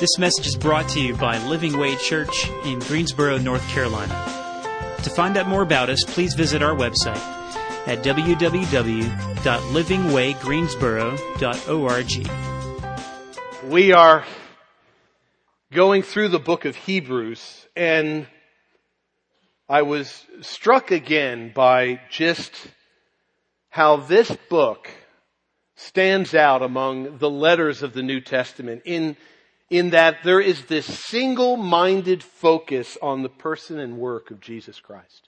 This message is brought to you by Living Way Church in Greensboro, North Carolina. To find out more about us, please visit our website at www.livingwaygreensboro.org. We are going through the book of Hebrews, and I was struck again by just how this book stands out among the letters of the New Testament in that there is this single-minded focus on the person and work of Jesus Christ.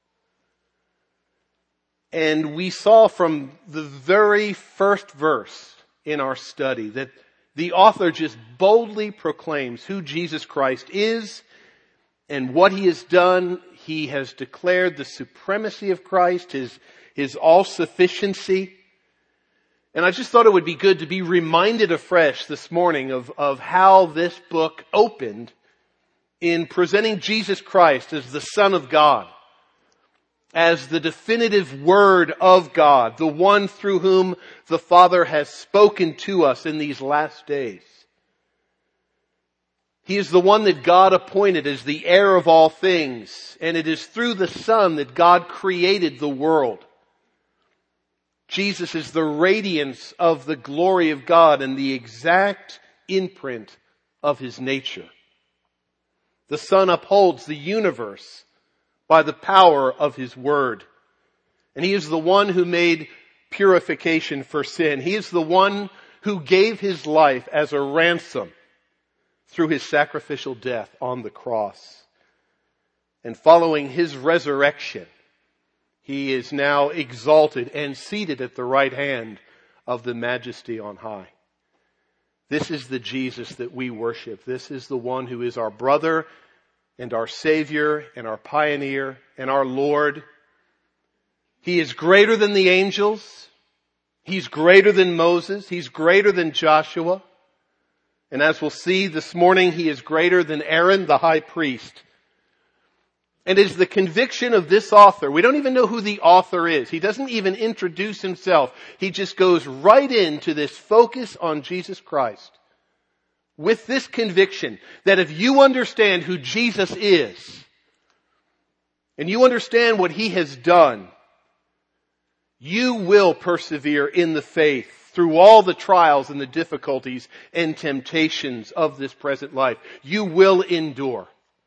And we saw from the very first verse in our study that the author just boldly proclaims who Jesus Christ is and what He has done. He has declared the supremacy of Christ, His all-sufficiency. And I just thought it would be good to be reminded afresh this morning of how this book opened in presenting Jesus Christ as the Son of God, as the definitive Word of God, the one through whom the Father has spoken to us in these last days. He is the one that God appointed as the heir of all things, and it is through the Son that God created the world. Jesus is the radiance of the glory of God and the exact imprint of His nature. The Son upholds the universe by the power of His Word. And He is the one who made purification for sin. He is the one who gave His life as a ransom through His sacrificial death on the cross. And following His resurrection, He is now exalted and seated at the right hand of the Majesty on high. This is the Jesus that we worship. This is the one who is our brother and our Savior and our pioneer and our Lord. He is greater than the angels. He's greater than Moses. He's greater than Joshua. And as we'll see this morning, He is greater than Aaron, the high priest. And it is the conviction of this author. We don't even know who the author is. He doesn't even introduce himself. He just goes right into this focus on Jesus Christ with this conviction that if you understand who Jesus is and you understand what He has done, you will persevere in the faith through all the trials and the difficulties and temptations of this present life. You will endure.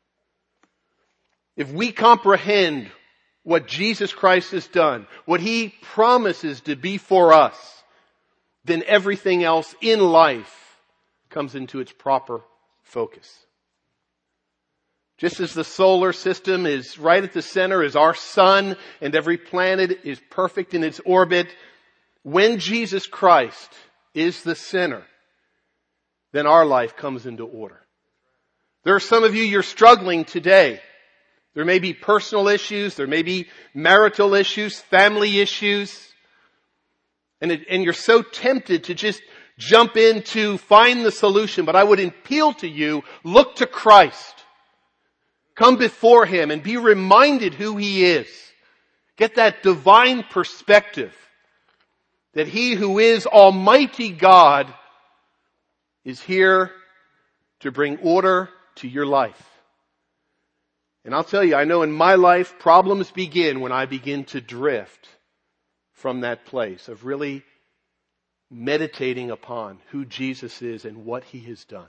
If we comprehend what Jesus Christ has done, what He promises to be for us, then everything else in life comes into its proper focus. Just as the solar system is right at the center is our sun, and every planet is perfect in its orbit, when Jesus Christ is the center, then our life comes into order. There are some of you, you're struggling today. There may be personal issues, there may be marital issues, family issues, and you're so tempted to just jump in to find the solution. But I would appeal to you, look to Christ. Come before Him and be reminded who He is. Get that divine perspective that He who is Almighty God is here to bring order to your life. And I'll tell you, I know in my life, problems begin when I begin to drift from that place of really meditating upon who Jesus is and what He has done.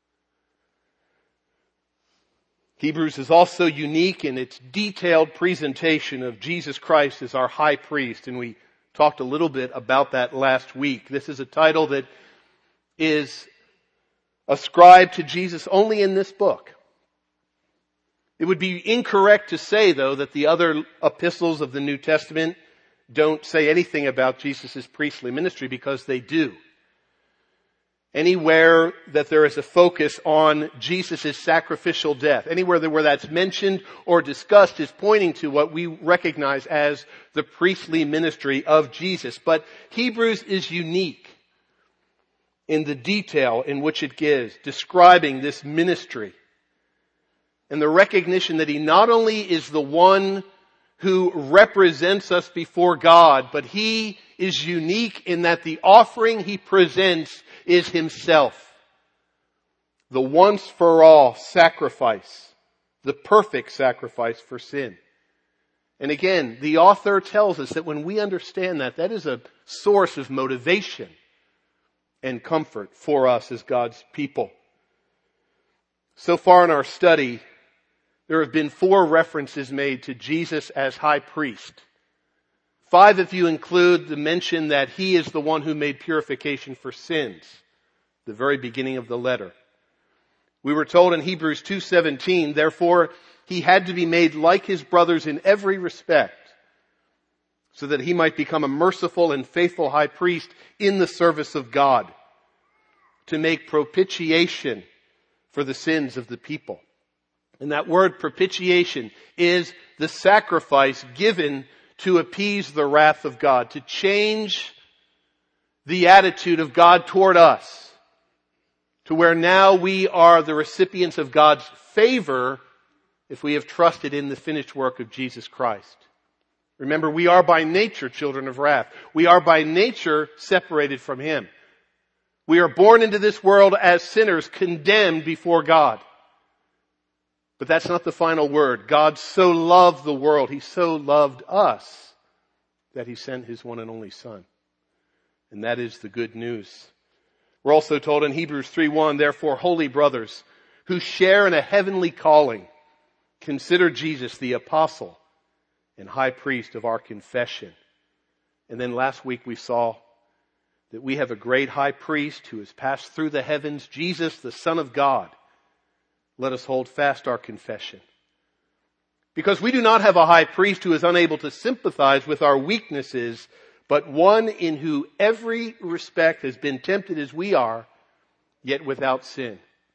Hebrews is also unique in its detailed presentation of Jesus Christ as our high priest, and we talked a little bit about that last week. This is a title that is ascribed to Jesus only in this book. It would be incorrect to say, though, that the other epistles of the New Testament don't say anything about Jesus' priestly ministry, because they do. Anywhere that there is a focus on Jesus' sacrificial death, anywhere where that's mentioned or discussed is pointing to what we recognize as the priestly ministry of Jesus. But Hebrews is unique in the detail in which it gives, describing this ministry. And the recognition that He not only is the one who represents us before God, but He is unique in that the offering He presents is Himself. the once for all sacrifice, the perfect sacrifice for sin. And again, the author tells us that when we understand that, that is a source of motivation and comfort for us as God's people. So far in our study, there have been 4 references made to Jesus as high priest. 5 if you include the mention that he is the one who made purification for sins, the very beginning of the letter. We were told in Hebrews 2:17, therefore he had to be made like his brothers in every respect, so that he might become a merciful and faithful high priest in the service of God, to make propitiation for the sins of the people. And that word propitiation is the sacrifice given to appease the wrath of God, to change the attitude of God toward us, to where now we are the recipients of God's favor if we have trusted in the finished work of Jesus Christ. Remember, we are by nature children of wrath. We are by nature separated from Him. We are born into this world as sinners, condemned before God. But that's not the final word. God so loved the world, He so loved us, that He sent His one and only Son. And that is the good news. We're also told in Hebrews 3:1, therefore, holy brothers, who share in a heavenly calling, consider Jesus the apostle and high priest of our confession. And then last week we saw that we have a great high priest who has passed through the heavens, Jesus, the Son of God. Let us hold fast our confession. Because we do not have a high priest who is unable to sympathize with our weaknesses, but one in whom every respect has been tempted as we are, yet without sin.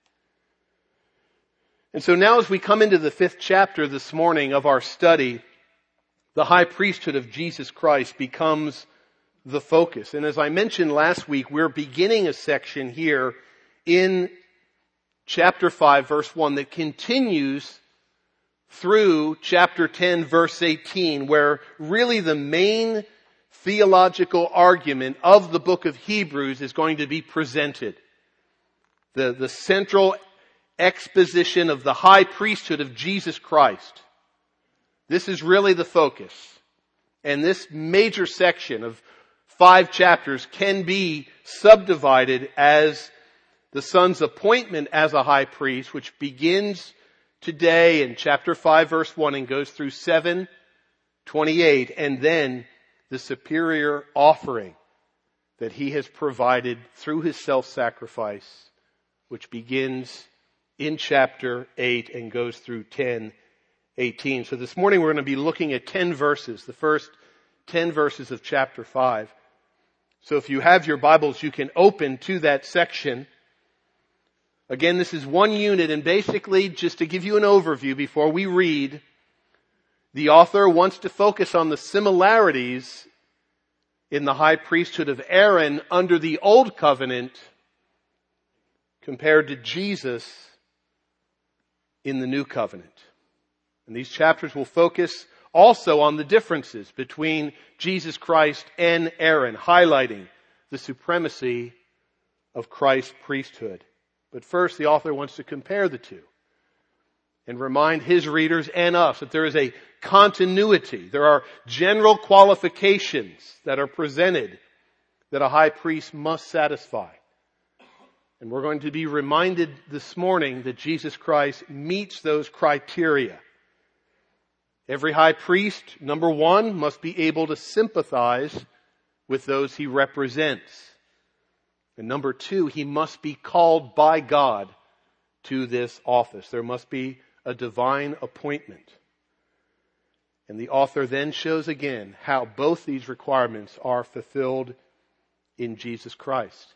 And so now as we come into the 5th chapter this morning of our study, the high priesthood of Jesus Christ becomes the focus. And as I mentioned last week, we're beginning a section here in chapter 5, verse 1, that continues through chapter 10, verse 18, where really the main theological argument of the book of Hebrews is going to be presented. The central exposition of the high priesthood of Jesus Christ. This is really the focus. And this major section of 5 chapters can be subdivided as the Son's appointment as a high priest, which begins today in chapter 5, verse 1 and goes through 7:28, and then the superior offering that He has provided through His self-sacrifice, which begins in chapter 8 and goes through 10:18. So this morning we're going to be looking at 10 verses, the first 10 verses of chapter 5. So if you have your Bibles, you can open to that section. Again, this is one unit, and basically, just to give you an overview before we read, the author wants to focus on the similarities in the high priesthood of Aaron under the Old Covenant compared to Jesus in the New Covenant. And these chapters will focus also on the differences between Jesus Christ and Aaron, highlighting the supremacy of Christ's priesthood. But first, the author wants to compare the two and remind his readers and us that there is a continuity. There are general qualifications that are presented that a high priest must satisfy. And we're going to be reminded this morning that Jesus Christ meets those criteria. Every high priest, number one, must be able to sympathize with those he represents. And number two, he must be called by God to this office. There must be a divine appointment. And the author then shows again how both these requirements are fulfilled in Jesus Christ.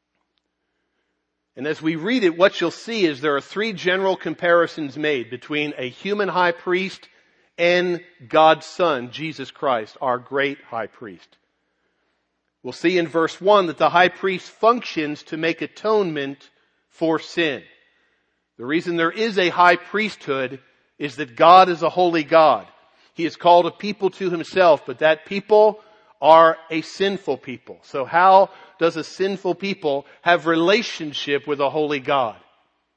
And as we read it, what you'll see is there are 3 general comparisons made between a human high priest and God's Son, Jesus Christ, our great high priest. We'll see in verse 1 that the high priest functions to make atonement for sin. The reason there is a high priesthood is that God is a holy God. He has called a people to Himself, but that people are a sinful people. So how does a sinful people have relationship with a holy God?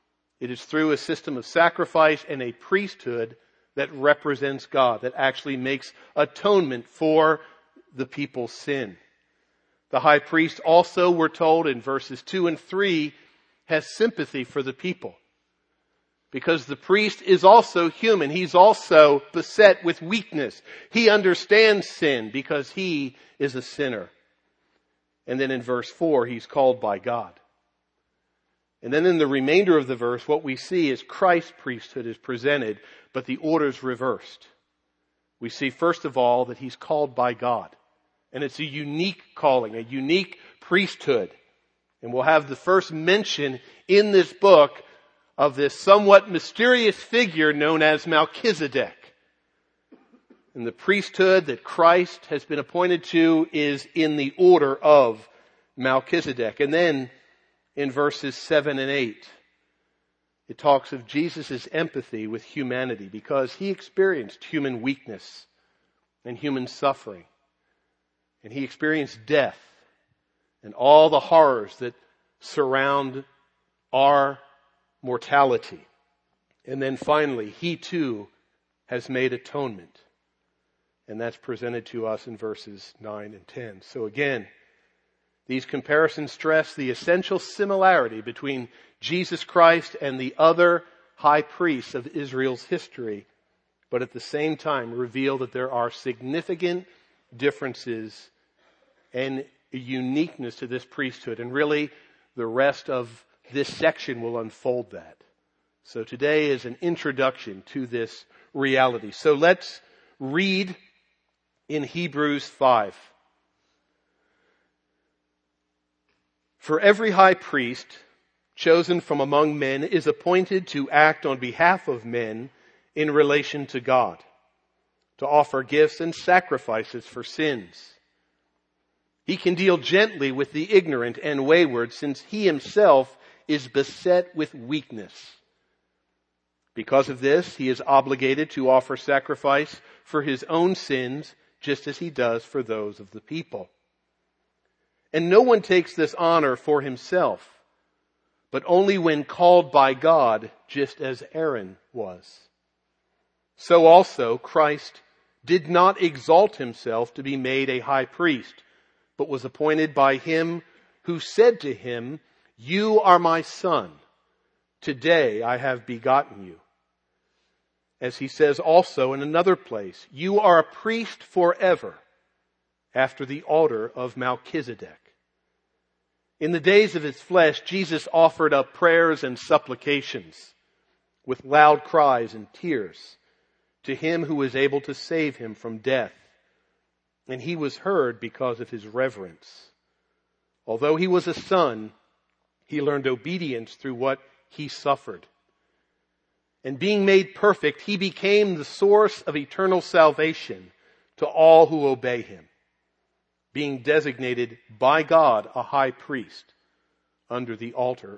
It is through a system of sacrifice and a priesthood that represents God, that actually makes atonement for the people's sin. The high priest also, we're told in verses 2 and 3, has sympathy for the people. Because the priest is also human. He's also beset with weakness. He understands sin because he is a sinner. And then in verse 4, he's called by God. And then in the remainder of the verse, what we see is Christ's priesthood is presented, but the order's reversed. We see, first of all, that he's called by God. And it's a unique calling, a unique priesthood. And we'll have the first mention in this book of this somewhat mysterious figure known as Melchizedek. And the priesthood that Christ has been appointed to is in the order of Melchizedek. And then in verses 7 and 8, it talks of Jesus' empathy with humanity because he experienced human weakness and human suffering. And he experienced death and all the horrors that surround our mortality. And then finally, he too has made atonement. And that's presented to us in verses 9 and 10. So again, these comparisons stress the essential similarity between Jesus Christ and the other high priests of Israel's history, but at the same time reveal that there are significant differences and a uniqueness to this priesthood. And really, the rest of this section will unfold that. So today is an introduction to this reality. So let's read in Hebrews 5. For every high priest chosen from among men is appointed to act on behalf of men in relation to God, to offer gifts and sacrifices for sins. He can deal gently with the ignorant and wayward, since he himself is beset with weakness. Because of this, he is obligated to offer sacrifice for his own sins, just as he does for those of the people. And no one takes this honor for himself, but only when called by God, just as Aaron was. So also Christ did not exalt himself to be made a high priest, but was appointed by him who said to him, "You are my son. Today I have begotten you." As he says also in another place, "You are a priest forever, after the order of Melchizedek." In the days of his flesh, Jesus offered up prayers and supplications with loud cries and tears to him who was able to save him from death. And he was heard because of his reverence. Although he was a son, he learned obedience through what he suffered. And being made perfect, he became the source of eternal salvation to all who obey him, being designated by God a high priest under the order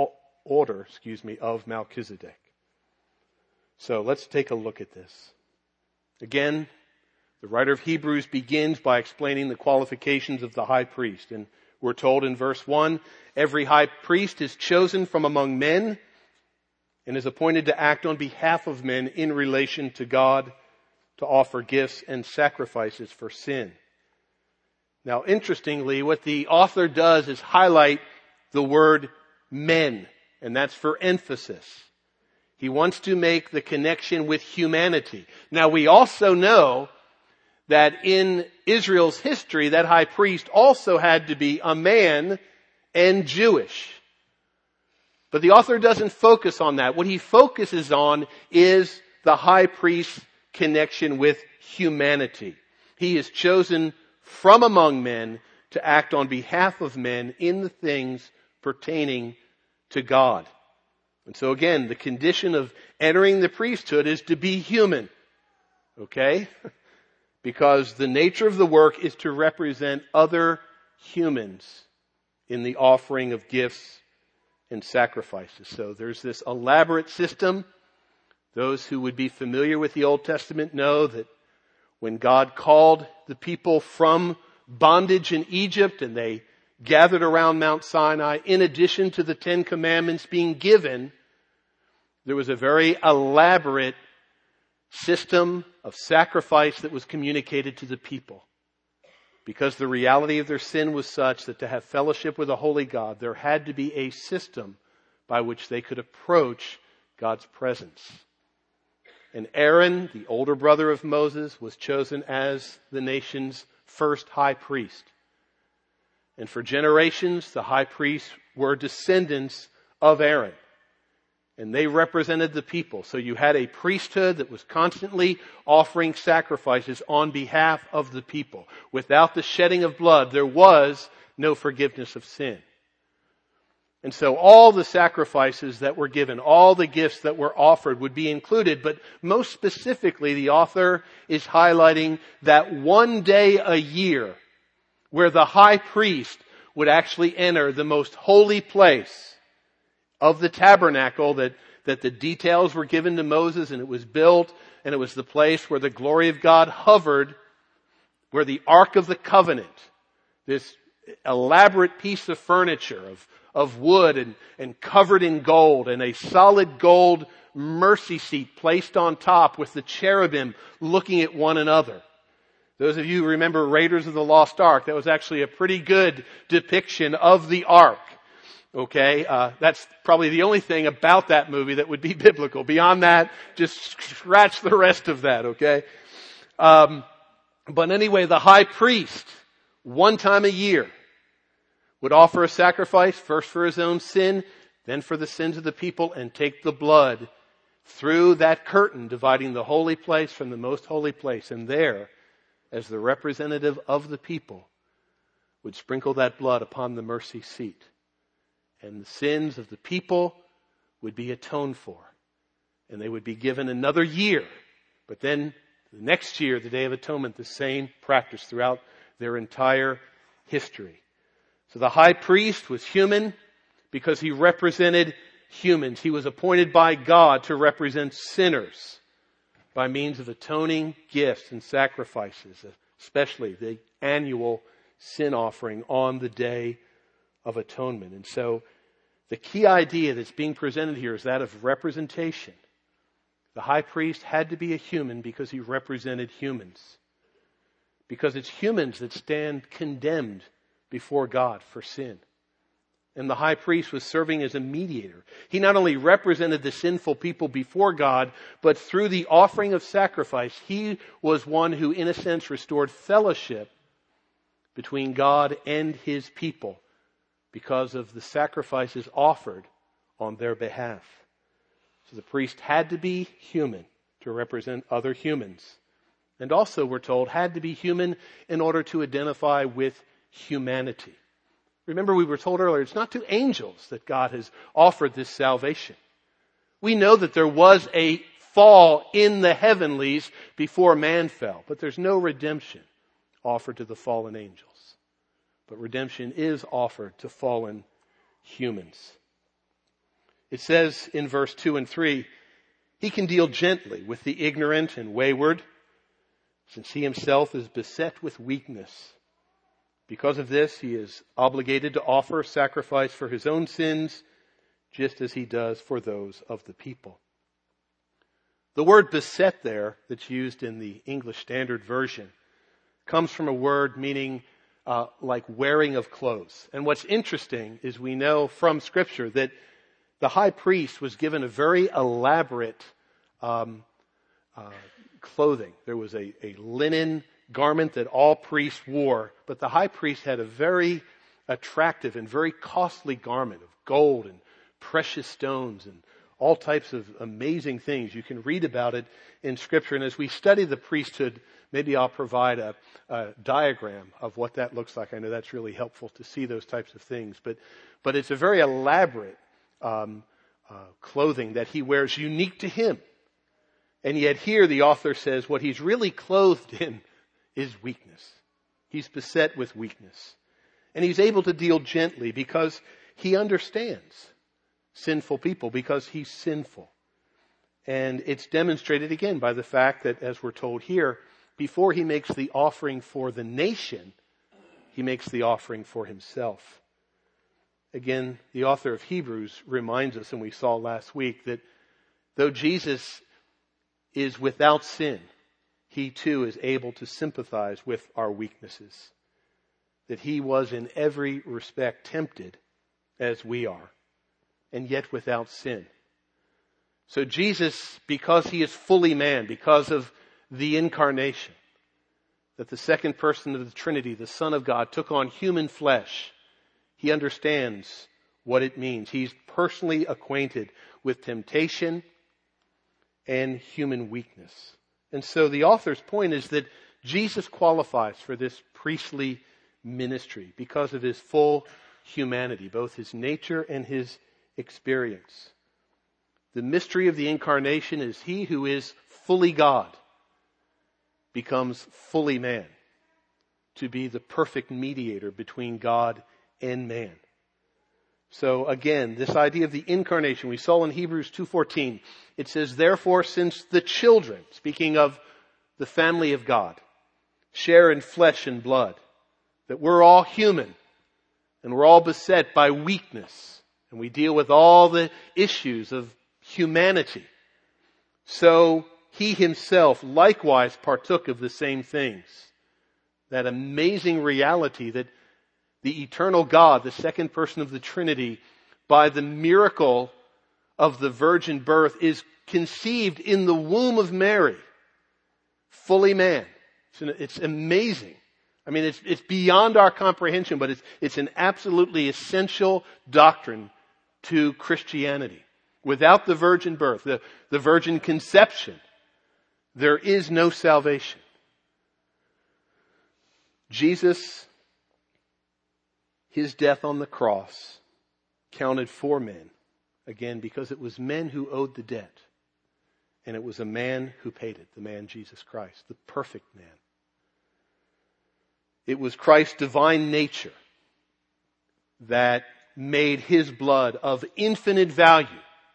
of Melchizedek. So let's take a look at this. Again, the writer of Hebrews begins by explaining the qualifications of the high priest. And we're told in verse 1, every high priest is chosen from among men and is appointed to act on behalf of men in relation to God, to offer gifts and sacrifices for sin. Now, interestingly, what the author does is highlight the word men, and that's for emphasis. He wants to make the connection with humanity. Now, we also know that in Israel's history, that high priest also had to be a man and Jewish. But the author doesn't focus on that. What he focuses on is the high priest's connection with humanity. He is chosen from among men to act on behalf of men in the things pertaining to God. And so again, the condition of entering the priesthood is to be human. Okay? Because the nature of the work is to represent other humans in the offering of gifts and sacrifices. So there's this elaborate system. Those who would be familiar with the Old Testament know that when God called the people from bondage in Egypt and they gathered around Mount Sinai, in addition to the 10 Commandments being given, There was a very elaborate system of sacrifice that was communicated to the people. Because the reality of their sin was such that to have fellowship with a holy God, there had to be a system by which they could approach God's presence. And Aaron, the older brother of Moses, was chosen as the nation's first high priest. And for generations, the high priests were descendants of Aaron. And they represented the people. So you had a priesthood that was constantly offering sacrifices on behalf of the people. Without the shedding of blood, there was no forgiveness of sin. And so all the sacrifices that were given, all the gifts that were offered would be included. But most specifically, the author is highlighting that one day a year where the high priest would actually enter the most holy place of the tabernacle, that the details were given to Moses, and it was built, and it was the place where the glory of God hovered, where the Ark of the Covenant, this elaborate piece of furniture of wood and covered in gold, and a solid gold mercy seat placed on top with the cherubim looking at one another. Those of you who remember Raiders of the Lost Ark, that was actually a pretty good depiction of the Ark. Okay, that's probably the only thing about that movie that would be biblical. Beyond that, just scratch the rest of that, okay? But anyway, the high priest, one time a year, would offer a sacrifice, first for his own sin, then for the sins of the people, and take the blood through that curtain dividing the holy place from the most holy place. And there, as the representative of the people, would sprinkle that blood upon the mercy seat. And the sins of the people would be atoned for. And they would be given another year. But then the next year, the Day of Atonement, the same practice throughout their entire history. So the high priest was human because he represented humans. He was appointed by God to represent sinners by means of atoning gifts and sacrifices, especially the annual sin offering on the Day of Atonement. And so the key idea that's being presented here is that of representation. The high priest had to be a human because he represented humans. Because it's humans that stand condemned before God for sin. And the high priest was serving as a mediator. He not only represented the sinful people before God, but through the offering of sacrifice, he was one who, in a sense, restored fellowship between God and his people, because of the sacrifices offered on their behalf. So the priest had to be human to represent other humans. And also, we're told, had to be human in order to identify with humanity. Remember, we were told earlier, it's not to angels that God has offered this salvation. We know that there was a fall in the heavenlies before man fell, but there's no redemption offered to the fallen angels. But redemption is offered to fallen humans. It says in verse 2 and 3, he can deal gently with the ignorant and wayward, since he himself is beset with weakness. Because of this, he is obligated to offer sacrifice for his own sins, just as he does for those of the people. The word beset there, that's used in the English Standard Version, comes from a word meaning like wearing of clothes. And what's interesting is we know from Scripture that the high priest was given a very elaborate clothing. There was a linen garment that all priests wore, but the high priest had a very attractive and very costly garment of gold and precious stones and all types of amazing things. You can read about it in Scripture. And as we study the priesthood, maybe I'll provide a diagram of what that looks like. I know that's really helpful to see those types of things. But it's a very elaborate clothing that he wears, unique to him. And yet here the author says what he's really clothed in is weakness. He's beset with weakness. And he's able to deal gently because he understands sinful people, because he's sinful. And it's demonstrated again by the fact that, as we're told here, before he makes the offering for the nation, he makes the offering for himself. Again, the author of Hebrews reminds us, and we saw last week, that Though Jesus is without sin, he too is able to sympathize with our weaknesses. That he was in every respect tempted as we are, and yet without sin. So Jesus, because he is fully man, because of the incarnation, that the second person of the Trinity, the Son of God, took on human flesh, he understands what it means. He's personally acquainted with temptation and human weakness. And so the author's point is that Jesus qualifies for this priestly ministry because of his full humanity, both his nature and his experience. The mystery of the incarnation is he who is fully God becomes fully man to be the perfect mediator between God and man. So again, this idea of the incarnation, we saw in Hebrews 2:14, it says, therefore, since the children, speaking of the family of God, share in flesh and blood, that we're all human and we're all beset by weakness and we deal with all the issues of humanity. So he himself likewise partook of the same things. That amazing reality that the eternal God, the second person of the Trinity, by the miracle of the virgin birth, is conceived in the womb of Mary, fully man. It's amazing. I mean, it's beyond our comprehension, but it's an absolutely essential doctrine to Christianity. Without the virgin birth, the virgin conception, there is no salvation. Jesus, his death on the cross, counted for men. Again, because it was men who owed the debt. And it was a man who paid it, the man Jesus Christ, the perfect man. It was Christ's divine nature that made his blood of infinite value.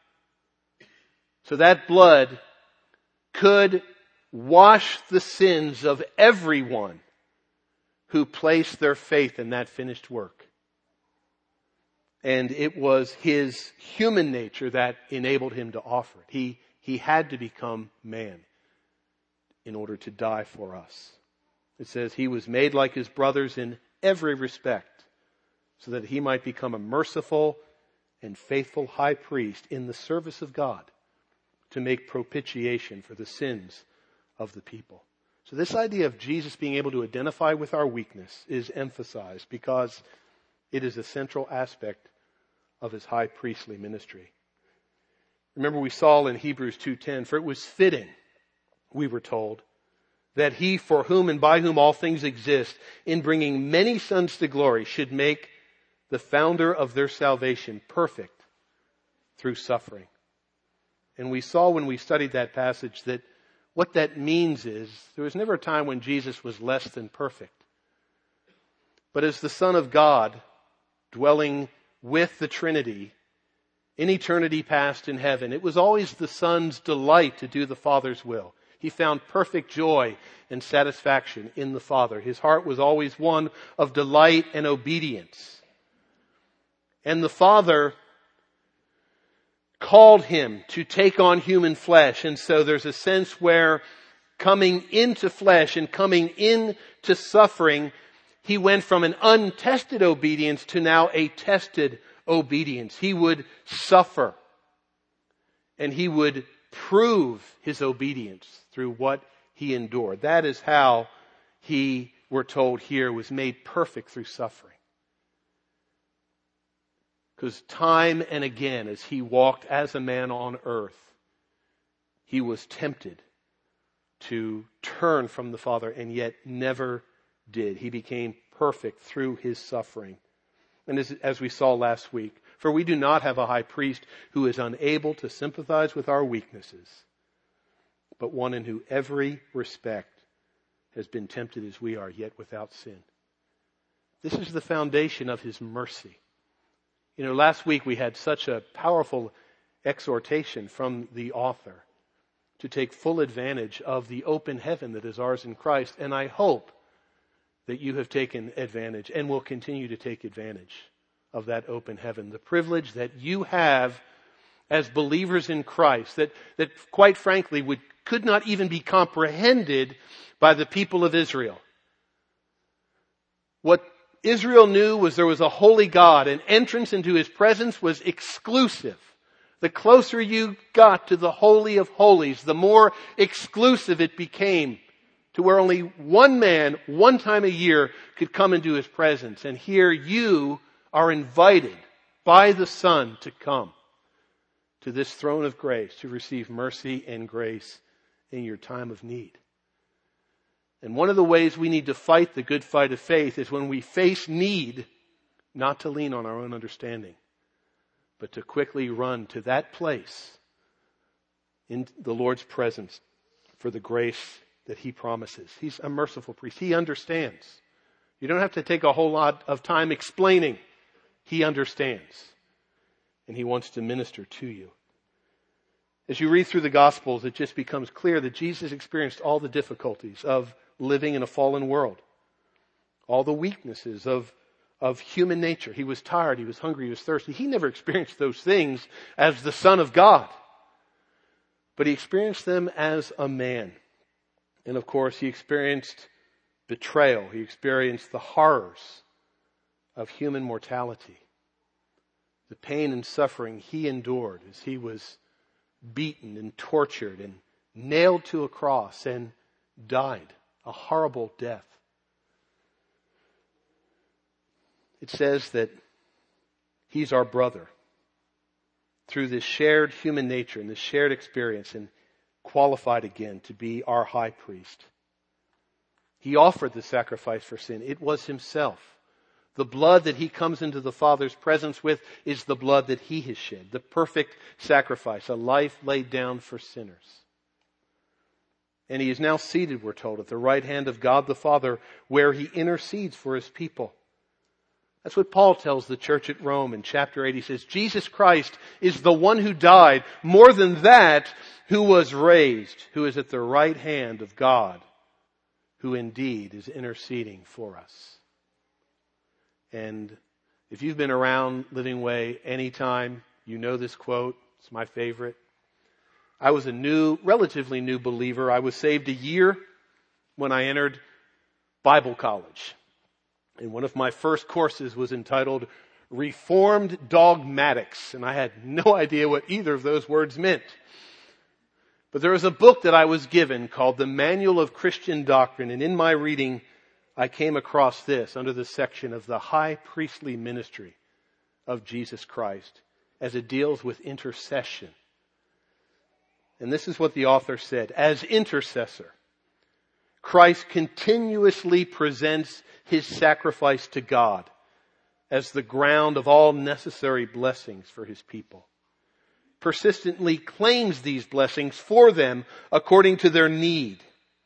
So that blood could wash the sins of everyone who placed their faith in that finished work. And it was his human nature that enabled him to offer it. He had to become man in order to die for us. It says he was made like his brothers in every respect, so that he might become a merciful and faithful high priest in the service of God to make propitiation for the sins of the people. So this idea of Jesus being able to identify with our weakness is emphasized because it is a central aspect of his high priestly ministry. Remember we saw in Hebrews 2:10, for it was fitting, we were told, that he for whom and by whom all things exist, in bringing many sons to glory, should make the founder of their salvation perfect through suffering. And we saw when we studied that passage that what that means is there was never a time when Jesus was less than perfect. But as the Son of God, dwelling with the Trinity in eternity past in heaven, it was always the Son's delight to do the Father's will. He found perfect joy and satisfaction in the Father. His heart was always one of delight and obedience. And the Father called him to take on human flesh. And so there's a sense where coming into flesh and coming into suffering, he went from an untested obedience to now a tested obedience. He would suffer and he would prove his obedience through what he endured. That is how he, we're told here, was made perfect through suffering. Because time and again, as he walked as a man on earth, he was tempted to turn from the Father and yet never did. He became perfect through his suffering. And as we saw last week, for we do not have a high priest who is unable to sympathize with our weaknesses, but one in whom every respect has been tempted as we are, yet without sin. This is the foundation of his mercy. You know, last week we had such a powerful exhortation from the author to take full advantage of the open heaven that is ours in Christ. And I hope that you have taken advantage and will continue to take advantage of that open heaven. The privilege that you have as believers in Christ that quite frankly could not even be comprehended by the people of Israel. What Israel knew was there was a holy God, and entrance into His presence was exclusive. The closer you got to the Holy of Holies, the more exclusive it became, to where only one man, one time a year, could come into His presence. And here you are invited by the Son to come to this throne of grace, to receive mercy and grace in your time of need. And one of the ways we need to fight the good fight of faith is when we face need, not to lean on our own understanding, but to quickly run to that place in the Lord's presence for the grace that He promises. He's a merciful priest. He understands. You don't have to take a whole lot of time explaining. He understands. And He wants to minister to you. As you read through the Gospels, it just becomes clear that Jesus experienced all the difficulties of living in a fallen world. All the weaknesses of human nature. He was tired, He was hungry, He was thirsty. He never experienced those things as the Son of God. But He experienced them as a man. And of course, He experienced betrayal. He experienced the horrors of human mortality. The pain and suffering He endured as He was beaten and tortured and nailed to a cross and died a horrible death. It says that He's our brother through this shared human nature and this shared experience, and qualified again to be our high priest. He offered the sacrifice for sin. It was Himself. The blood that He comes into the Father's presence with is the blood that He has shed. The perfect sacrifice, a life laid down for sinners. And He is now seated, we're told, at the right hand of God the Father, where He intercedes for His people. That's what Paul tells the church at Rome in chapter 8. He says, Jesus Christ is the one who died. More than that, who was raised, who is at the right hand of God, who indeed is interceding for us. And if you've been around Living Way anytime, you know this quote. It's my favorite. I was a relatively new believer. I was saved a year when I entered Bible college. And one of my first courses was entitled Reformed Dogmatics. And I had no idea what either of those words meant. But there was a book that I was given called The Manual of Christian Doctrine. And in my reading, I came across this under the section of the high priestly ministry of Jesus Christ as it deals with intercession. And this is what the author said. As intercessor, Christ continuously presents His sacrifice to God as the ground of all necessary blessings for His people. Persistently claims these blessings for them according to their need.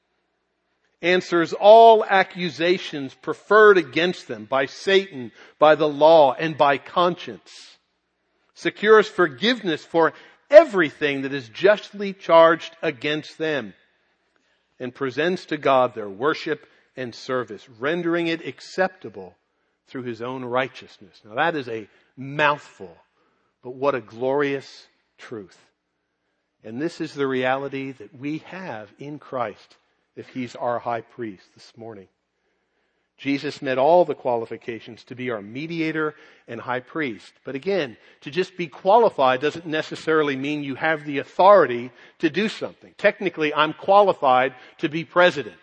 Answers all accusations preferred against them by Satan, by the law, and by conscience. Secures forgiveness for everything that is justly charged against them. And presents to God their worship and service, rendering it acceptable through His own righteousness. Now that is a mouthful, but what a glorious truth. And this is the reality that we have in Christ if He's our high priest this morning. Jesus met all the qualifications to be our mediator and high priest. But again, to just be qualified doesn't necessarily mean you have the authority to do something. Technically, I'm qualified to be president.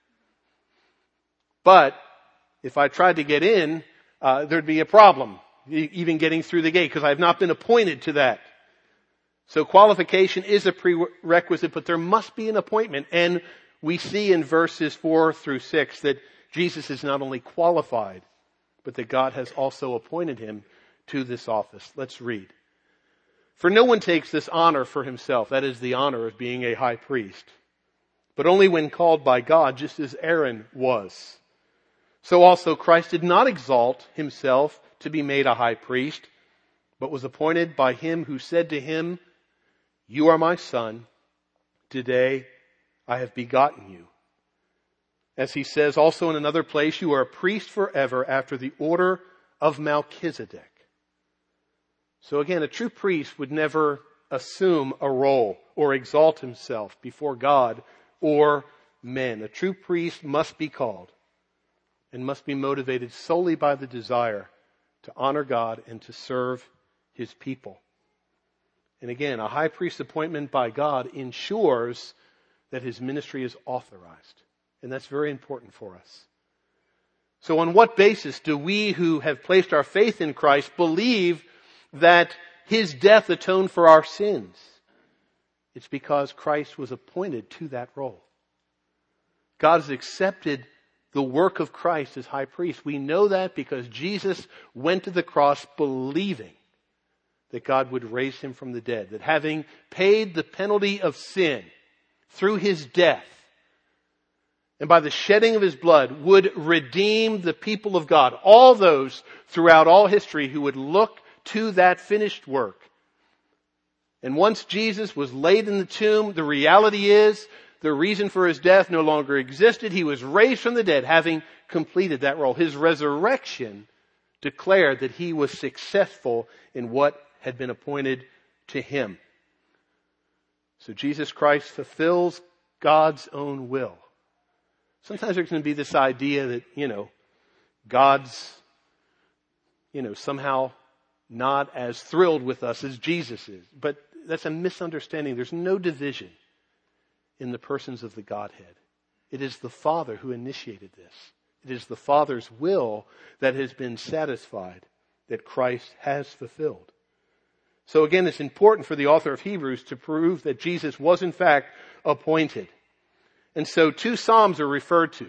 But if I tried to get in, there'd be a problem, even getting through the gate, because I've not been appointed to that. So qualification is a prerequisite, but there must be an appointment. And we see in verses 4 through 6 that Jesus is not only qualified, but that God has also appointed Him to this office. Let's read. For no one takes this honor for himself, that is the honor of being a high priest, but only when called by God, just as Aaron was. So also Christ did not exalt Himself to be made a high priest, but was appointed by Him who said to Him, "You are my Son, today I have begotten you." As He says also in another place, "You are a priest forever after the order of Melchizedek." So again, a true priest would never assume a role or exalt himself before God or men. A true priest must be called and must be motivated solely by the desire to honor God and to serve his people. And again, a high priest appointment by God ensures that his ministry is authorized. And that's very important for us. So on what basis do we who have placed our faith in Christ believe that his death atoned for our sins? It's because Christ was appointed to that role. God has accepted the work of Christ as high priest. We know that because Jesus went to the cross believing that God would raise him from the dead. That having paid the penalty of sin through his death and by the shedding of his blood would redeem the people of God. All those throughout all history who would look to that finished work. And once Jesus was laid in the tomb, the reality is the reason for his death no longer existed. He was raised from the dead, having completed that role. His resurrection declared that he was successful in what had been appointed to him. So Jesus Christ fulfills God's own will. Sometimes there's going to be this idea that, God's, somehow not as thrilled with us as Jesus is. But that's a misunderstanding. There's no division in the persons of the Godhead. It is the Father who initiated this. It is the Father's will that has been satisfied, that Christ has fulfilled. So again, it's important for the author of Hebrews to prove that Jesus was in fact appointed. And so 2 Psalms are referred to.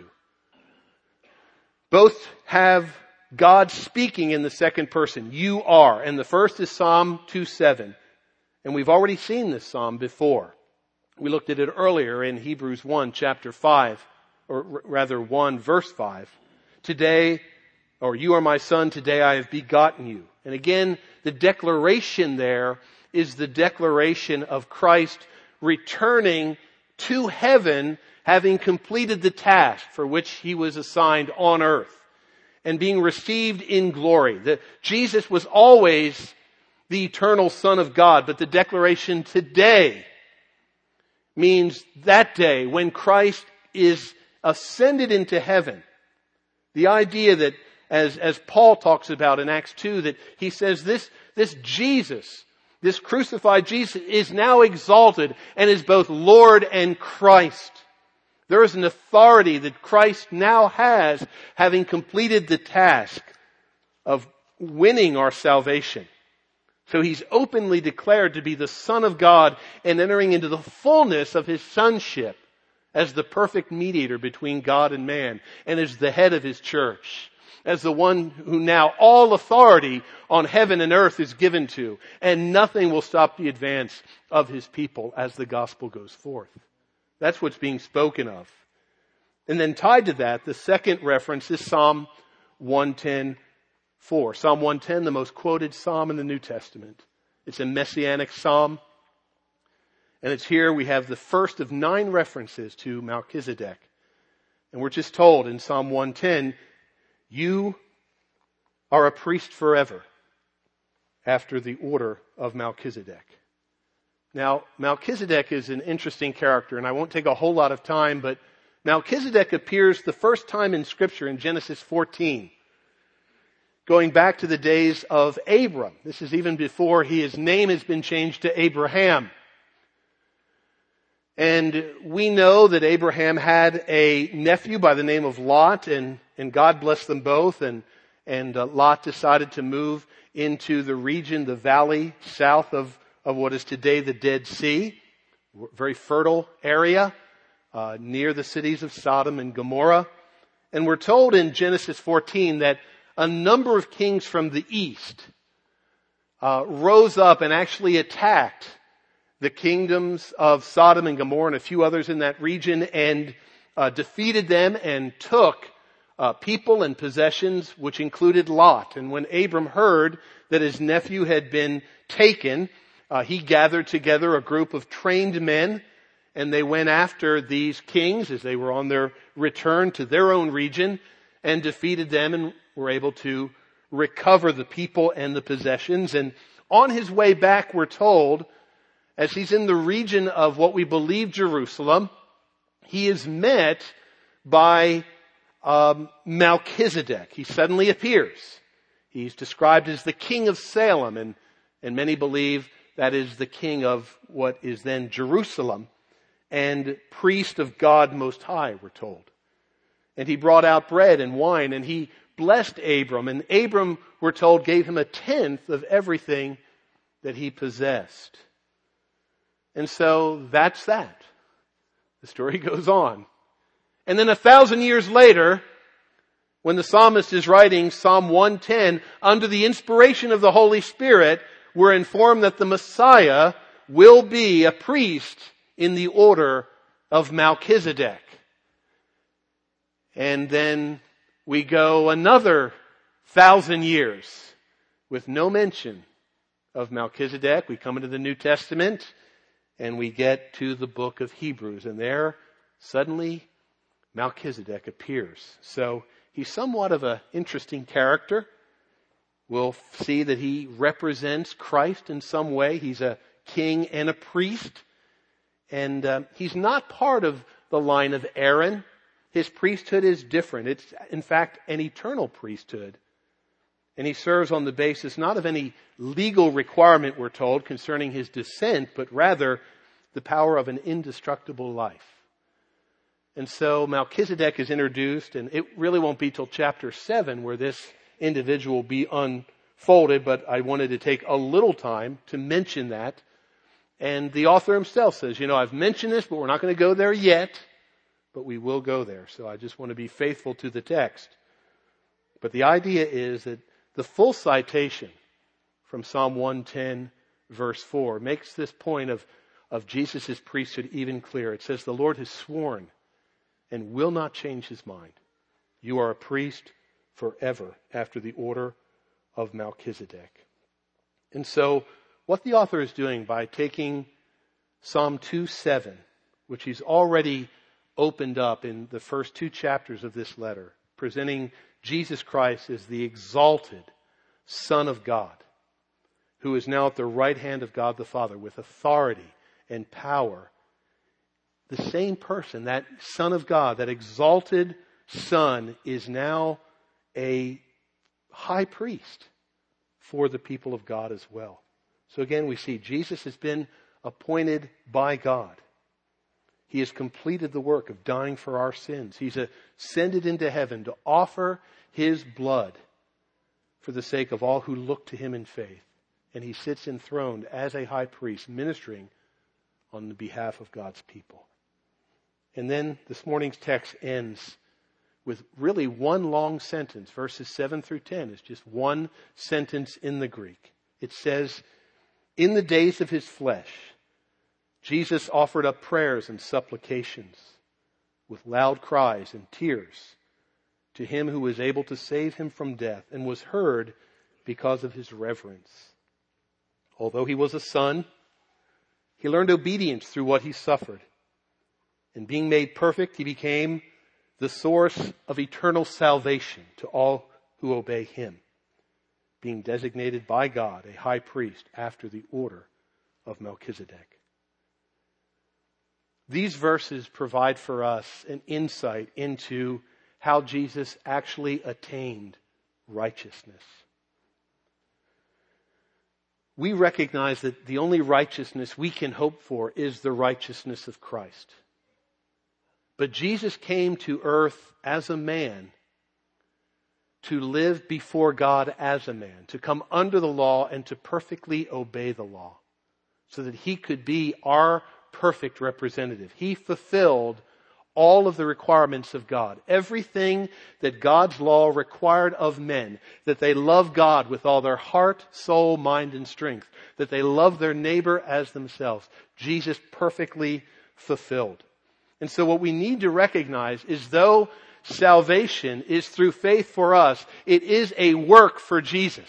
Both have God speaking in the second person. You are. And the first is Psalm 2:7. And we've already seen this psalm before. We looked at it earlier in Hebrews 1, chapter 5, or rather 1, verse 5. Today, or you are my son, today I have begotten you. And again, the declaration there is the declaration of Christ returning to heaven, having completed the task for which he was assigned on earth and being received in glory. That Jesus was always the eternal Son of God, but the declaration today means that day when Christ is ascended into heaven. The idea that, as Paul talks about in Acts 2, that he says this Jesus, this crucified Jesus is now exalted and is both Lord and Christ. There is an authority that Christ now has, having completed the task of winning our salvation. So he's openly declared to be the Son of God and entering into the fullness of his sonship as the perfect mediator between God and man, and as the head of his church, as the one who now all authority on heaven and earth is given to, and nothing will stop the advance of his people as the gospel goes forth. That's what's being spoken of. And then tied to that, the second reference is Psalm 110:4. Psalm 110, the most quoted psalm in the New Testament. It's a messianic psalm. And it's here we have the first of 9 references to Melchizedek. And we're just told in Psalm 110, you are a priest forever after the order of Melchizedek. Now, Melchizedek is an interesting character, and I won't take a whole lot of time, but Melchizedek appears the first time in Scripture in Genesis 14. Going back to the days of Abram. This is even before his name has been changed to Abraham. And we know that Abraham had a nephew by the name of Lot, and God blessed them both, and Lot decided to move into the region, the valley south of what is today the Dead Sea. Very fertile area, near the cities of Sodom and Gomorrah. And we're told in Genesis 14 that a number of kings from the east rose up and actually attacked the kingdoms of Sodom and Gomorrah and a few others in that region and defeated them and took people and possessions, which included Lot. And when Abram heard that his nephew had been taken, he gathered together a group of trained men, and they went after these kings as they were on their return to their own region and defeated them and were able to recover the people and the possessions. And on his way back, we're told as he's in the region of what we believe Jerusalem, he is met by Melchizedek. He suddenly appears. He's described as the king of Salem, and many believe that is the king of what is then Jerusalem, and priest of God Most High, we're told. And he brought out bread and wine, and he blessed Abram, and Abram, we're told, gave him 1/10 of everything that he possessed. And so that's that. The story goes on. And then 1,000 years later, when the psalmist is writing Psalm 110, under the inspiration of the Holy Spirit, we're informed that the Messiah will be a priest in the order of Melchizedek. And then we go another 1,000 years with no mention of Melchizedek. We come into the New Testament and we get to the book of Hebrews, and there suddenly Melchizedek appears. So he's somewhat of an interesting character. We'll see that he represents Christ in some way. He's a king and a priest. And he's not part of the line of Aaron. His priesthood is different. It's, in fact, an eternal priesthood. And he serves on the basis not of any legal requirement, we're told, concerning his descent, but rather the power of an indestructible life. And so Melchizedek is introduced, and it really won't be till chapter 7 where this individual will be unfolded, but I wanted to take a little time to mention that. And the author himself says, I've mentioned this, but we're not going to go there yet, but we will go there. So I just want to be faithful to the text. But the idea is that the full citation from Psalm 110 verse 4 makes this point of Jesus' priesthood even clearer. It says, the Lord has sworn and will not change his mind. You are a priest forever after the order of Melchizedek. And so what the author is doing by taking Psalm 2:7, which he's already opened up in the first 2 chapters of this letter, presenting Jesus Christ as the exalted Son of God, who is now at the right hand of God the Father with authority and power. The same person, that Son of God, that exalted Son, is now a high priest for the people of God as well. So again, we see Jesus has been appointed by God. He has completed the work of dying for our sins. He's ascended into heaven to offer his blood for the sake of all who look to him in faith. And he sits enthroned as a high priest, ministering on the behalf of God's people. And then this morning's text ends with really one long sentence. Verses 7 through 10 is just one sentence in the Greek. It says, in the days of his flesh, Jesus offered up prayers and supplications with loud cries and tears to him who was able to save him from death, and was heard because of his reverence. Although he was a son, he learned obedience through what he suffered. And being made perfect, he became the source of eternal salvation to all who obey him, being designated by God a high priest after the order of Melchizedek. These verses provide for us an insight into how Jesus actually attained righteousness. We recognize that the only righteousness we can hope for is the righteousness of Christ. But Jesus came to earth as a man to live before God as a man, to come under the law and to perfectly obey the law, so that he could be our perfect representative. He fulfilled all of the requirements of God. Everything that God's law required of men, that they love God with all their heart, soul, mind, and strength, that they love their neighbor as themselves, Jesus perfectly fulfilled. And so what we need to recognize is, though salvation is through faith for us, it is a work for Jesus.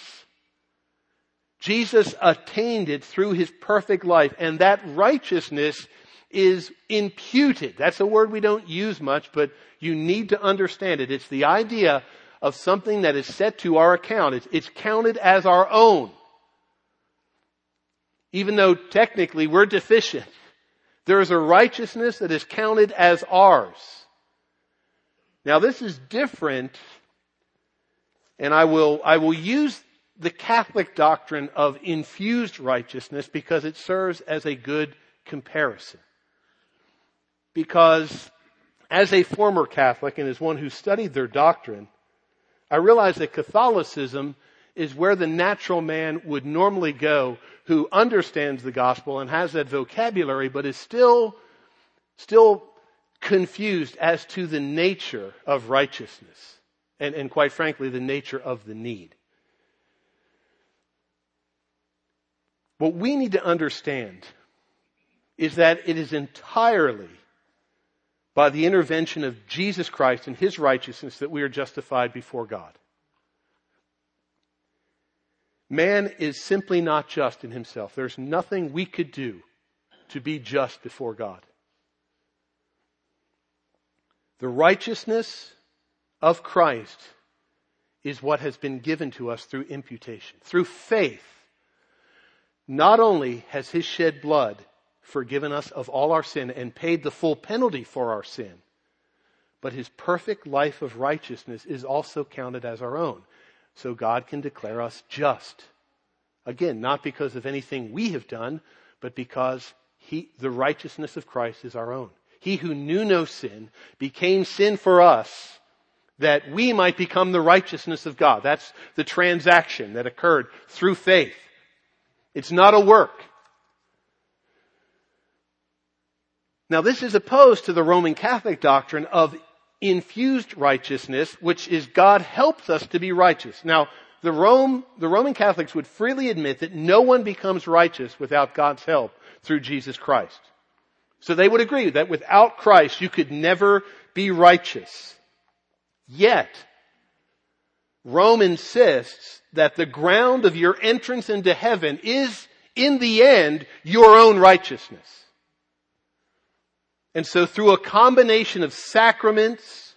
Jesus attained it through his perfect life, and that righteousness is imputed. That's a word we don't use much, but you need to understand it. It's the idea of something that is set to our account. It's counted as our own. even though technically we're deficient, there is a righteousness that is counted as ours. Now this is different, and I will use the Catholic doctrine of infused righteousness because it serves as a good comparison. Because as a former Catholic and as one who studied their doctrine, I realize that Catholicism is where the natural man would normally go who understands the gospel and has that vocabulary, but is still confused as to the nature of righteousness and quite frankly, the nature of the need. What we need to understand is that it is entirely by the intervention of Jesus Christ and His righteousness that we are justified before God. Man is simply not just in himself. There's nothing we could do to be just before God. The righteousness of Christ is what has been given to us through imputation, through faith. Not only has His shed blood forgiven us of all our sin and paid the full penalty for our sin, but His perfect life of righteousness is also counted as our own. So God can declare us just. Again, not because of anything we have done, but because the righteousness of Christ is our own. He who knew no sin became sin for us that we might become the righteousness of God. That's the transaction that occurred through faith. It's not a work. Now this is opposed to the Roman Catholic doctrine of infused righteousness, which is God helps us to be righteous. Now, the Roman Catholics would freely admit that no one becomes righteous without God's help through Jesus Christ. So they would agree that without Christ you could never be righteous. Yet, Rome insists that the ground of your entrance into heaven is, in the end, your own righteousness. And so through a combination of sacraments,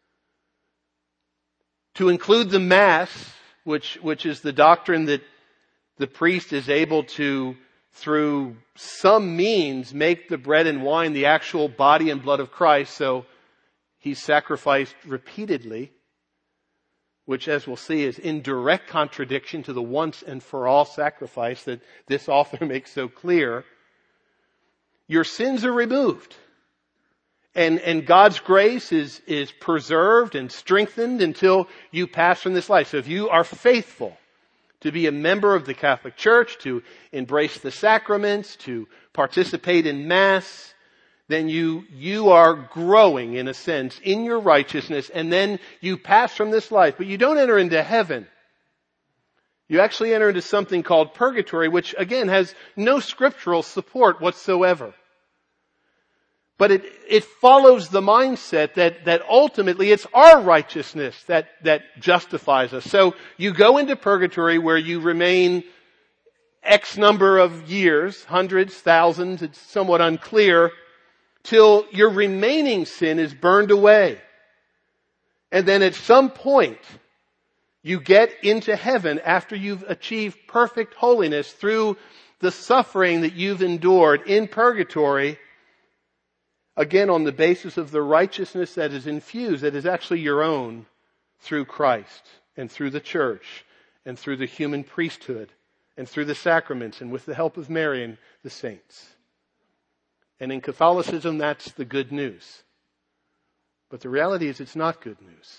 to include the Mass, which is the doctrine that the priest is able to, through some means, make the bread and wine the actual body and blood of Christ, so He's sacrificed repeatedly, which as we'll see is in direct contradiction to the once and for all sacrifice that this author makes so clear. Your sins are removed. And God's grace is preserved and strengthened until you pass from this life. So if you are faithful to be a member of the Catholic Church, to embrace the sacraments, to participate in Mass, then you are growing, in a sense, in your righteousness, and then you pass from this life. But you don't enter into heaven. You actually enter into something called purgatory, which again has no scriptural support whatsoever. But it follows the mindset that ultimately it's our righteousness that justifies us. So you go into purgatory where you remain X number of years, hundreds, thousands, it's somewhat unclear, till your remaining sin is burned away. And then at some point, you get into heaven after you've achieved perfect holiness through the suffering that you've endured in purgatory, again on the basis of the righteousness that is infused, that is actually your own through Christ and through the church and through the human priesthood and through the sacraments and with the help of Mary and the saints. And in Catholicism, that's the good news. But the reality is it's not good news.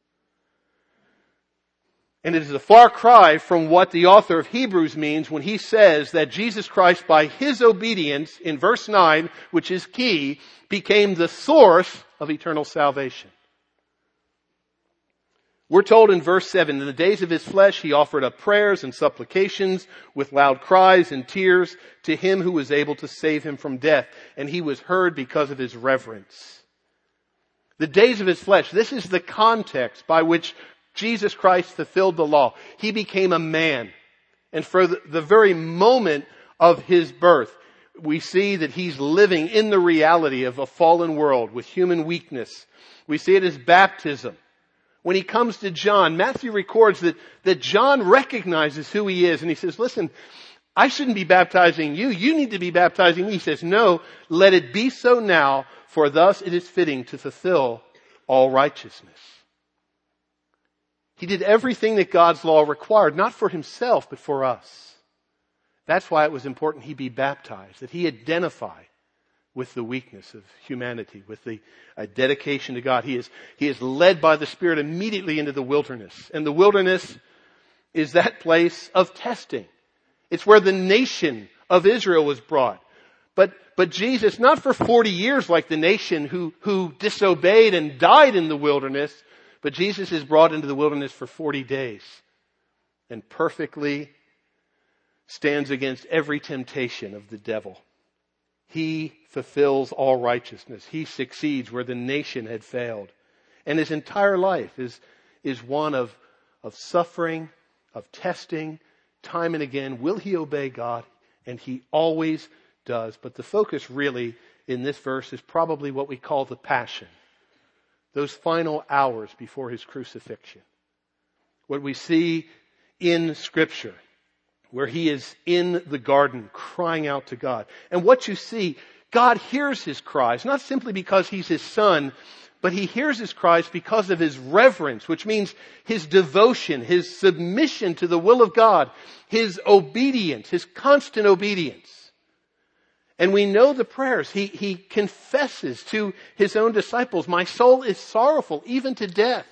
And it is a far cry from what the author of Hebrews means when he says that Jesus Christ, by His obedience, in verse 9, which is key, became the source of eternal salvation. We're told in verse 7, in the days of His flesh, He offered up prayers and supplications with loud cries and tears to Him who was able to save Him from death. And He was heard because of His reverence. The days of His flesh, this is the context by which Jesus Christ fulfilled the law. He became a man. And for the very moment of His birth, we see that He's living in the reality of a fallen world with human weakness. We see it as baptism. When He comes to John, Matthew records that John recognizes who He is. And he says, listen, I shouldn't be baptizing you. You need to be baptizing me. He says, no, let it be so now, for thus it is fitting to fulfill all righteousness. He did everything that God's law required, not for himself, but for us. That's why it was important he be baptized, that he identify with the weakness of humanity, with the dedication to God. He is led by the Spirit immediately into the wilderness. And the wilderness is that place of testing. It's where the nation of Israel was brought. But Jesus, not for 40 years like the nation who disobeyed and died in the wilderness, but Jesus is brought into the wilderness for 40 days and perfectly stands against every temptation of the devil. He fulfills all righteousness. He succeeds where the nation had failed. And his entire life is one of suffering, of testing, time and again. Will he obey God? And he always does. But the focus really in this verse is probably what we call the passion. Those final hours before his crucifixion. What we see in Scripture, where he is in the garden crying out to God. And what you see, God hears his cries, not simply because he's his son, but he hears his cries because of his reverence, which means his devotion, his submission to the will of God, his obedience, his constant obedience. And we know the prayers. He confesses to his own disciples, my soul is sorrowful, even to death.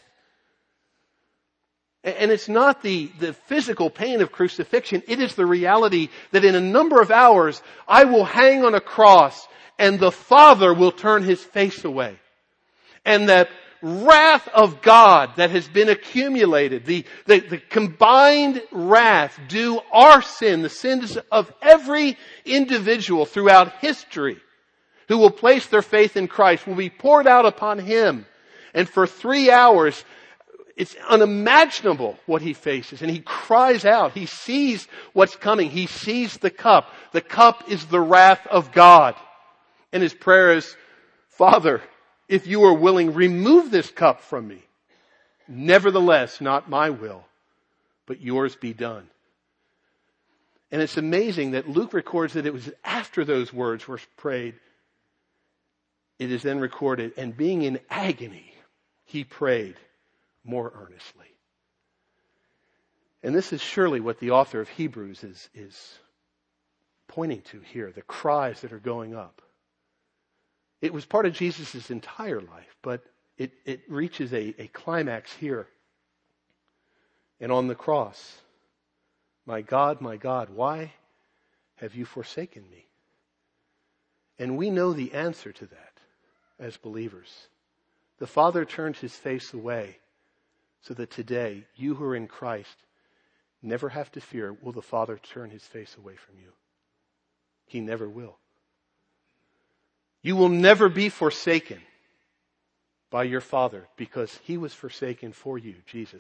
And it's not the physical pain of crucifixion. It is the reality that in a number of hours, I will hang on a cross and the Father will turn his face away. And that wrath of God that has been accumulated, the combined wrath due our sin, the sins of every individual throughout history who will place their faith in Christ will be poured out upon him. And for 3 hours, it's unimaginable what he faces. And he cries out. He sees what's coming. He sees the cup. The cup is the wrath of God. And his prayer is, Father, if you are willing, remove this cup from me. Nevertheless, not my will, but yours be done. And it's amazing that Luke records that it was after those words were prayed. It is then recorded, and being in agony, he prayed more earnestly. And this is surely what the author of Hebrews is pointing to here, the cries that are going up. It was part of Jesus' entire life, but it reaches a climax here. And on the cross, my God, why have you forsaken me? And we know the answer to that as believers. The Father turned his face away so that today, you who are in Christ never have to fear, will the Father turn his face away from you? He never will. You will never be forsaken by your Father because he was forsaken for you, Jesus.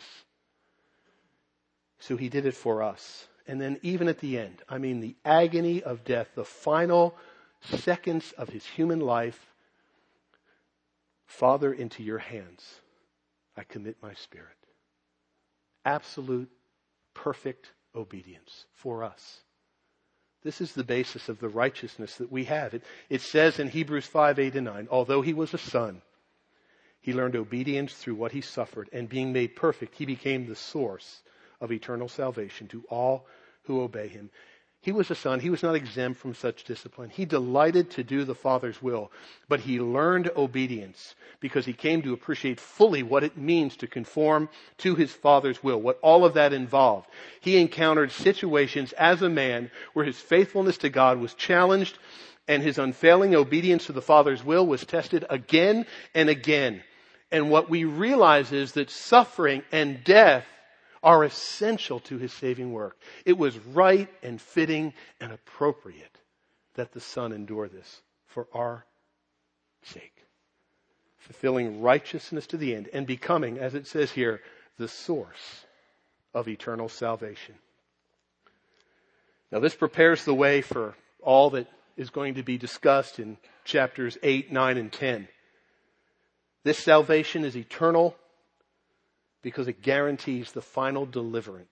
So he did it for us. And then even at the end, the agony of death, the final seconds of his human life, Father, into your hands I commit my spirit. Absolute, perfect obedience for us. This is the basis of the righteousness that we have. It says in Hebrews 5:8-9, although he was a son, he learned obedience through what he suffered, and being made perfect, he became the source of eternal salvation to all who obey him. He was a son. He was not exempt from such discipline. He delighted to do the Father's will, but he learned obedience because he came to appreciate fully what it means to conform to his Father's will, what all of that involved. He encountered situations as a man where his faithfulness to God was challenged and his unfailing obedience to the Father's will was tested again and again. And what we realize is that suffering and death are essential to his saving work. It was right and fitting and appropriate that the Son endure this for our sake. Fulfilling righteousness to the end and becoming, as it says here, the source of eternal salvation. Now this prepares the way for all that is going to be discussed in chapters 8, 9, and 10. This salvation is eternal because it guarantees the final deliverance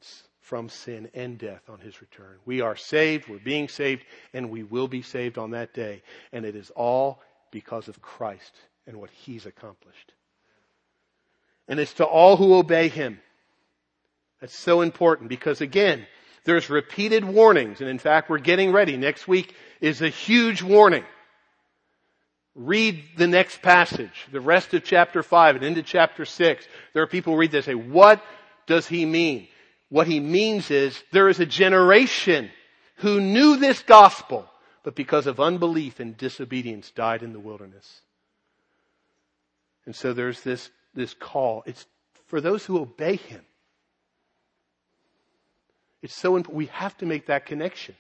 from sin and death on his return. We are saved, we're being saved, and we will be saved on that day. And it is all because of Christ and what he's accomplished. And it's to all who obey him. That's so important because, again, there's repeated warnings. And in fact, we're getting ready. Next week is a huge warning. Read the next passage, the rest of chapter 5 and into chapter 6. There are people who read this and say, what does he mean? What he means is there is a generation who knew this gospel, but because of unbelief and disobedience died in the wilderness. And so there's this call. It's for those who obey him. It's so important. We have to make that connection.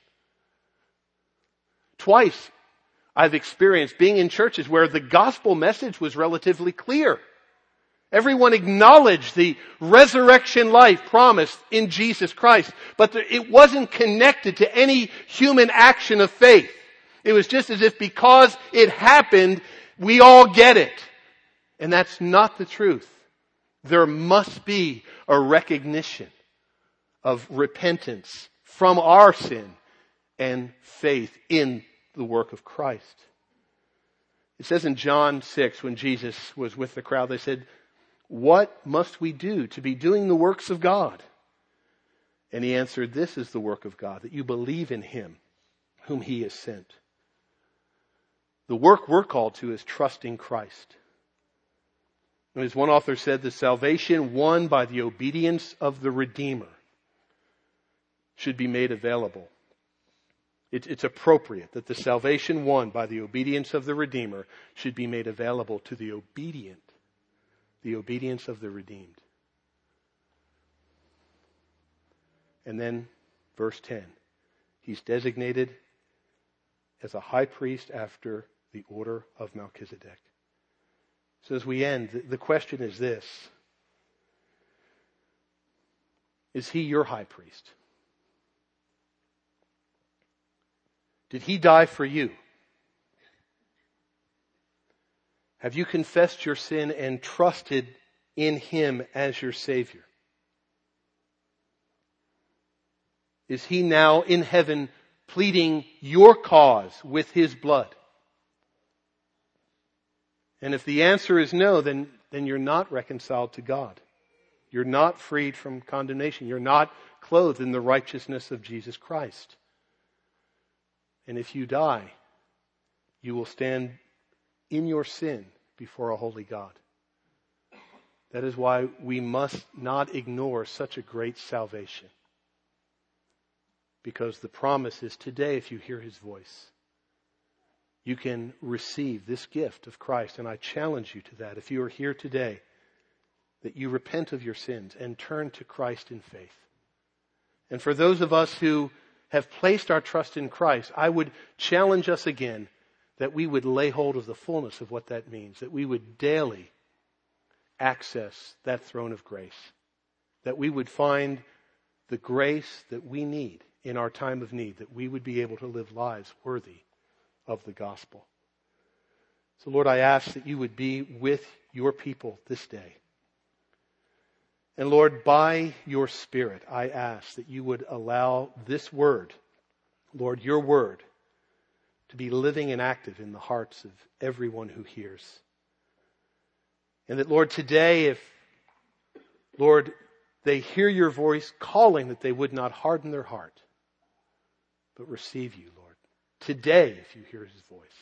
Twice I've experienced being in churches where the gospel message was relatively clear. Everyone acknowledged the resurrection life promised in Jesus Christ, but it wasn't connected to any human action of faith. It was just as if because it happened, we all get it. And that's not the truth. There must be a recognition of repentance from our sin and faith in the work of Christ. It says in John 6, when Jesus was with the crowd, they said, what must we do to be doing the works of God? And he answered, this is the work of God, that you believe in him whom he has sent. The work we're called to is trusting Christ. And as one author said, the salvation won by the obedience of the Redeemer should be made available. It's appropriate that the salvation won by the obedience of the Redeemer should be made available to the obedient, the obedience of the redeemed. And then verse 10, he's designated as a high priest after the order of Melchizedek. So as we end, the question is this: is he your high priest? Did he die for you? Have you confessed your sin and trusted in him as your Savior? Is he now in heaven pleading your cause with his blood? And if the answer is no, then you're not reconciled to God. You're not freed from condemnation. You're not clothed in the righteousness of Jesus Christ. And if you die, you will stand in your sin before a holy God. That is why we must not ignore such a great salvation. Because the promise is today, if you hear his voice, you can receive this gift of Christ. And I challenge you to that. If you are here today, that you repent of your sins and turn to Christ in faith. And for those of us who have placed our trust in Christ, I would challenge us again that we would lay hold of the fullness of what that means, that we would daily access that throne of grace, that we would find the grace that we need in our time of need, that we would be able to live lives worthy of the gospel. So Lord, I ask that you would be with your people this day. And Lord, by your Spirit, I ask that you would allow this word, Lord, your word, to be living and active in the hearts of everyone who hears. And that, Lord, today, if, Lord, they hear your voice calling, that they would not harden their heart, but receive you, Lord. Today, if you hear his voice.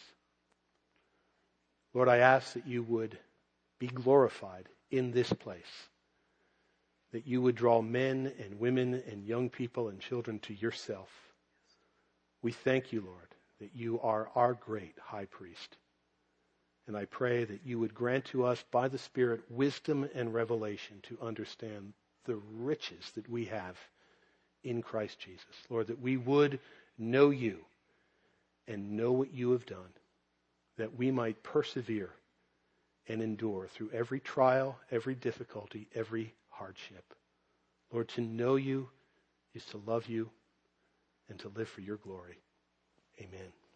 Lord, I ask that you would be glorified in this place. That you would draw men and women and young people and children to yourself. We thank you, Lord, that you are our great high priest. And I pray that you would grant to us by the Spirit wisdom and revelation to understand the riches that we have in Christ Jesus. Lord, that we would know you and know what you have done, that we might persevere and endure through every trial, every difficulty, every hardship. Lord, to know you is to love you and to live for your glory. Amen.